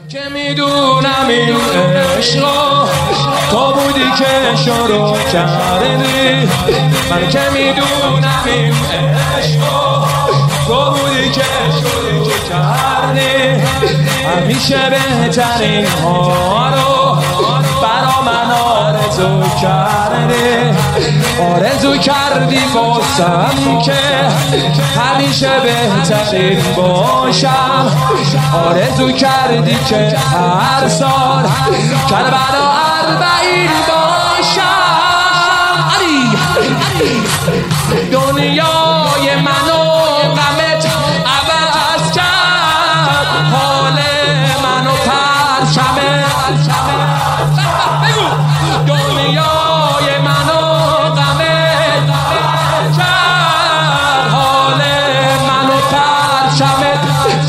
که میدونم این عشقا تو بودی که شروع کردی. من که میدونم این عشقا تو بودی که شروع کردی. همیشه بهترین ها رو برا من آرزو کردی. آرزو کردی واسم که همیشه بهترین باشم. آرزو کردی که هر سال کربلا 40 باشم. دنیای منو غمت عوض کرد. حال منو پرچمت دنیای منو غمت کرد. حال منو پرچمت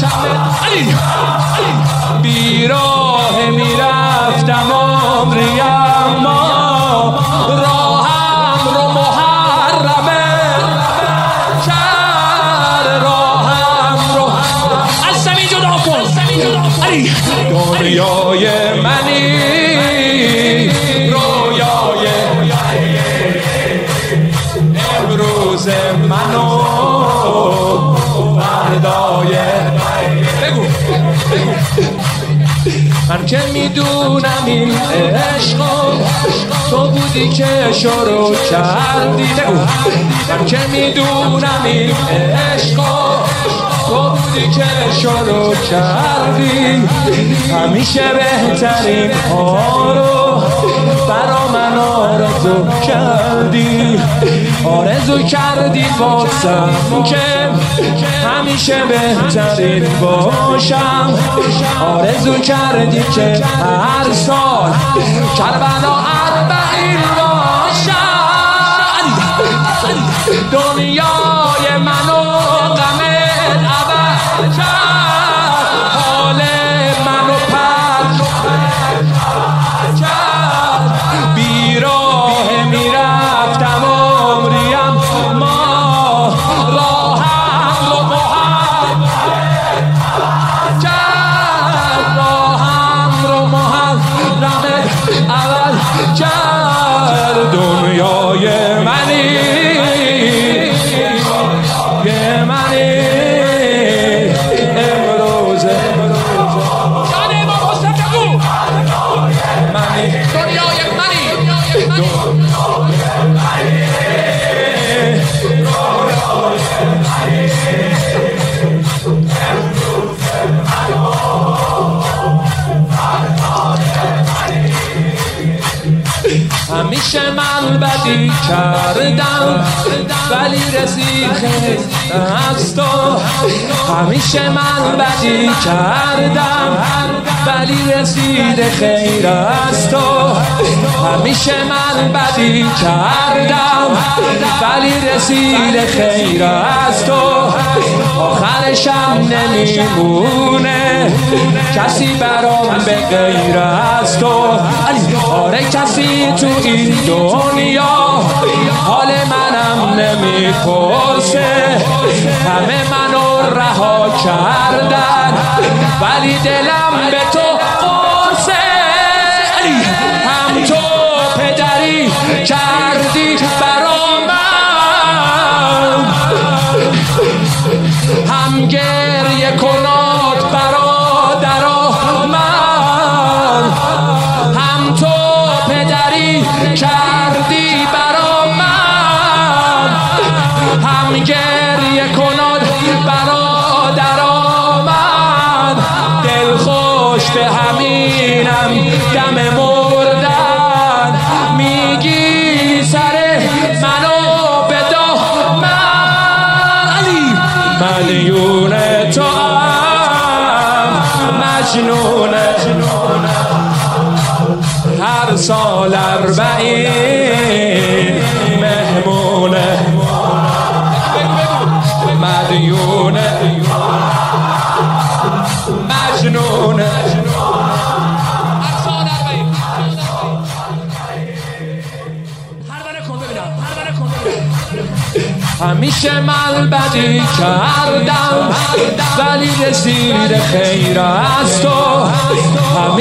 بیراه میرفتم عمری اما راهم رو محرمه کرد. راهم رو از زمین جدا کن. دنیای منی رویای امروز منو فردای بگو من که میدونم این عشقا تو بودی که شروع کردی. بگو من که میدونم این عشقا تو بودی که شروع کردی. همیشه بهترین ها رو برا من آرزو کردی. آرزو کردی واسم که همیشه بهترین باشم. آرزو کردی که هر سال کربلا 40 باشم. دنیای منو غمت عوض کرد. حال منو پرچمت کرد. بیراه میرفتم عمریم ما راهم رو محرمت کرد. راهم رو محرمت عوض کرد. دنیای منی همیشه من بدی کردم ولی رسید خیر از تو. همیشه من بدی کردم ولی رسید خیر از تو. همیشه من بدی کردم ولی رسید خیر از تو. آخرشم نمیمونه کسی برام به غیر از تو. آره کسی تو این دنیا حال منم نمیپرسه. همه منو رها کردن ولی دلم به تو قرصه. هم تو پدری کردی برا من، هم گریه کنات برادرا من. هم تو پدری کردی برا من، هم گریه کنات برادرا من. دل خوش به همینم دم مردن میگی سر منو به دامن. ملیون تو هم مجنونه هر سال 40 مهمونه. ملیونه مجنونه همیشه من بدی کردم ولی رسید خیر از تو.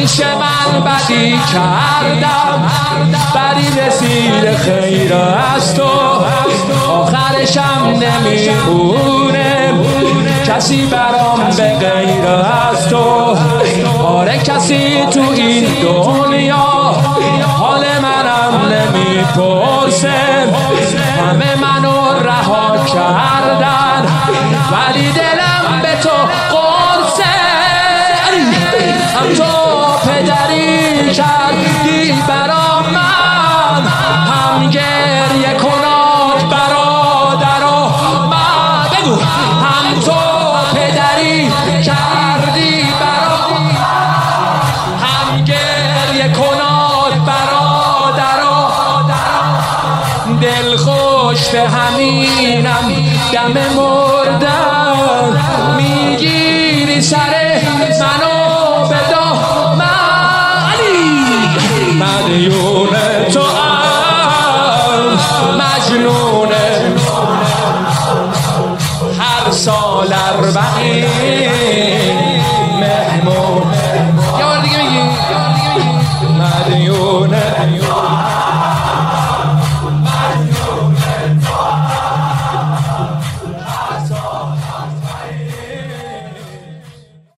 پیش من بدی کردم، بدی رسید خیر از تو، آخرشم نمیخونه کسی برام به غیر از تو. آره کسی تو این دنیا حال منم نمیپرسه، همه منو رها کردن ولی دلم به تو قرصه. هم تو پدری کردی برا من، هم گریه کنات برادرا من. بگو هم تو پدری کردی برا من، هم گریه کنات برادرا. دل خوش به همینم دم مردن، میگیری سر منو بدا